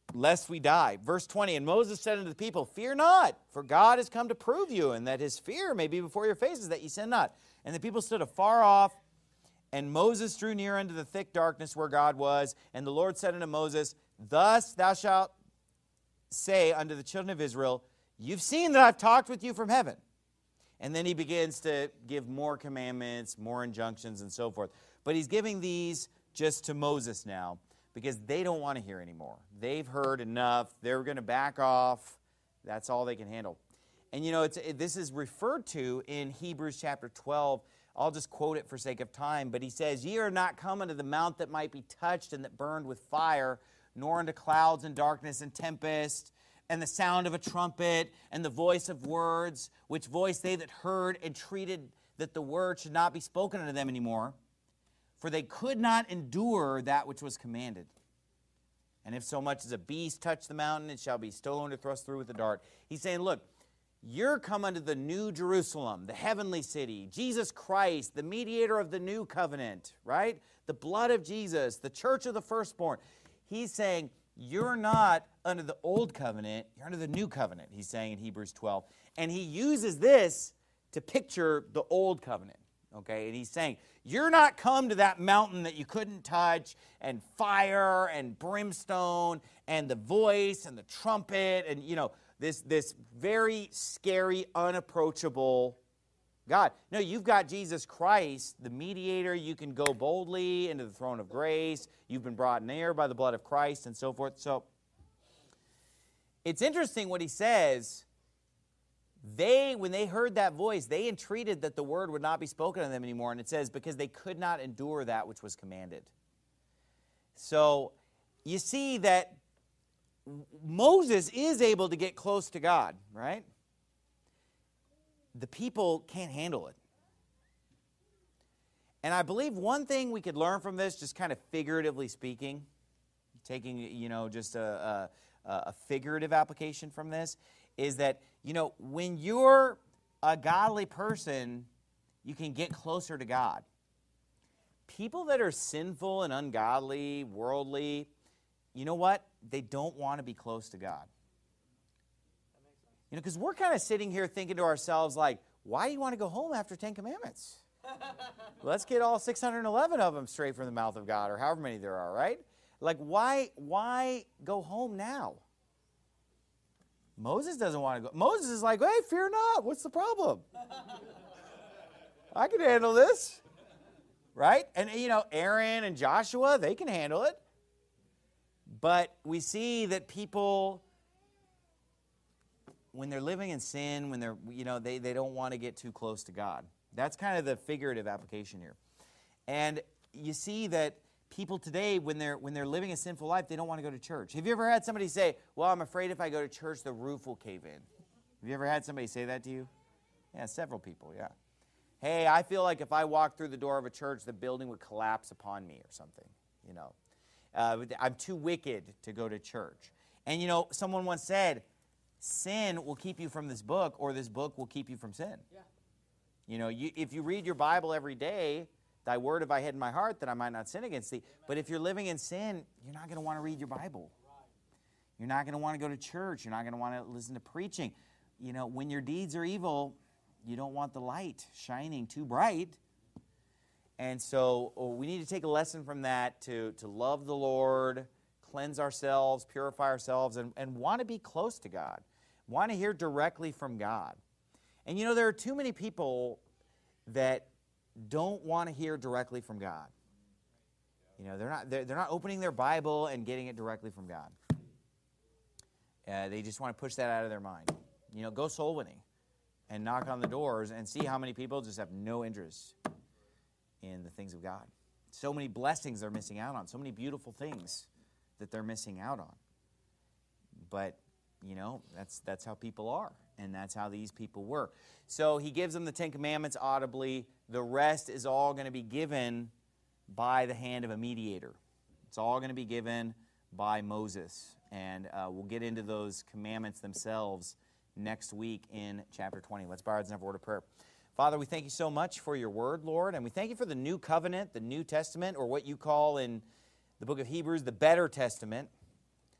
lest we die. Verse 20, and Moses said unto the people, fear not, for God has come to prove you, and that his fear may be before your faces, that ye sin not. And the people stood afar off, and Moses drew near unto the thick darkness where God was. And the Lord said unto Moses, thus thou shalt say unto the children of Israel, you've seen that I've talked with you from heaven. And then he begins to give more commandments, more injunctions, and so forth. But he's giving these just to Moses now, because they don't want to hear anymore. They've heard enough. They're going to back off. That's all they can handle. And you know, this is referred to in Hebrews chapter 12. I'll just quote it for sake of time. But he says, ye are not come unto the mount that might be touched and that burned with fire, nor unto clouds and darkness and tempest, and the sound of a trumpet, and the voice of words, which voice they that heard entreated that the word should not be spoken unto them anymore. For they could not endure that which was commanded. And if so much as a beast touch the mountain, it shall be stoned or thrust through with a dart. He's saying, look, you're come unto the new Jerusalem, the heavenly city, Jesus Christ, the mediator of the new covenant, right? The blood of Jesus, the church of the firstborn. He's saying, you're not under the old covenant, you're under the new covenant, he's saying in Hebrews 12. And he uses this to picture the old covenant, okay? And he's saying, you're not come to that mountain that you couldn't touch, and fire and brimstone and the voice and the trumpet and, you know, this very scary, unapproachable God. No, you've got Jesus Christ, the mediator. You can go boldly into the throne of grace. You've been brought near by the blood of Christ and so forth. So it's interesting what he says. When they heard that voice, they entreated that the word would not be spoken to them anymore. And it says, because they could not endure that which was commanded. So you see that Moses is able to get close to God, right? The people can't handle it. And I believe one thing we could learn from this, just kind of figuratively speaking, taking, you know, just a figurative application from this, is that, you know, when you're a godly person, you can get closer to God. People that are sinful and ungodly, worldly, you know what? They don't want to be close to God. You know, because we're kind of sitting here thinking to ourselves, like, why do you want to go home after 10 commandments? Let's get all 611 of them straight from the mouth of God, or however many there are, right? Like, why go home now? Moses doesn't want to go. Moses is like, hey, fear not. What's the problem? I can handle this. Right? And, you know, Aaron and Joshua, they can handle it. But we see that people, when they're living in sin, when they're, you know, they don't want to get too close to God. That's kind of the figurative application here. And you see that people today, when they're living a sinful life, they don't want to go to church. Have you ever had somebody say, well, I'm afraid if I go to church, the roof will cave in? Have you ever had somebody say that to you? Yeah, several people, yeah. Hey, I feel like if I walked through the door of a church, the building would collapse upon me or something, you know. I'm too wicked to go to church. And, you know, someone once said, sin will keep you from this book, or this book will keep you from sin. Yeah. You know, if you read your Bible every day, thy word have I hid in my heart that I might not sin against thee. But if you're living in sin, you're not going to want to read your Bible. You're not going to want to go to church. You're not going to want to listen to preaching. You know, when your deeds are evil, you don't want the light shining too bright. And so we need to take a lesson from that to love the Lord, cleanse ourselves, purify ourselves, and want to be close to God. Want to hear directly from God. And you know, there are too many people that don't want to hear directly from God. You know, they're not opening their Bible and getting it directly from God. They just want to push that out of their mind. You know, go soul winning and knock on the doors and see how many people just have no interest in the things of God. So many blessings they're missing out on. So many beautiful things that they're missing out on. But, you know, that's how people are. And that's how these people were. So he gives them the 10 Commandments audibly. The rest is all going to be given by the hand of a mediator. It's all going to be given by Moses. And we'll get into those commandments themselves next week in chapter 20. Let's bow our heads and have a word of prayer. Father, we thank you so much for your word, Lord. And we thank you for the new covenant, the New Testament, or what you call in the book of Hebrews the better testament.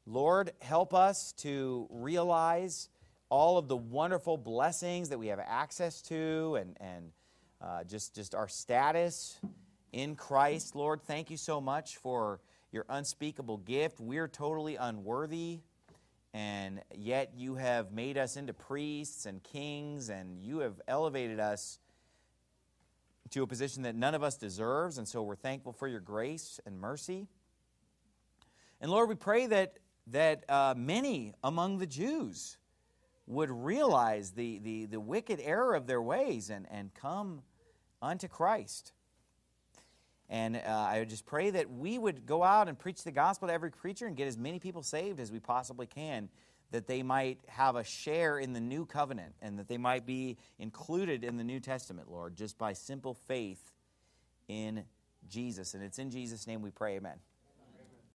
Lord, help us to realize all of the wonderful blessings that we have access to and just our status in Christ. Lord, thank you so much for your unspeakable gift. We're totally unworthy, and yet you have made us into priests and kings, and you have elevated us to a position that none of us deserves, and so we're thankful for your grace and mercy. And Lord, we pray that many among the Jews would realize the wicked error of their ways and come unto Christ. And I just pray that we would go out and preach the gospel to every creature and get as many people saved as we possibly can, that they might have a share in the new covenant and that they might be included in the New Testament, Lord, just by simple faith in Jesus. And it's in Jesus' name we pray, amen.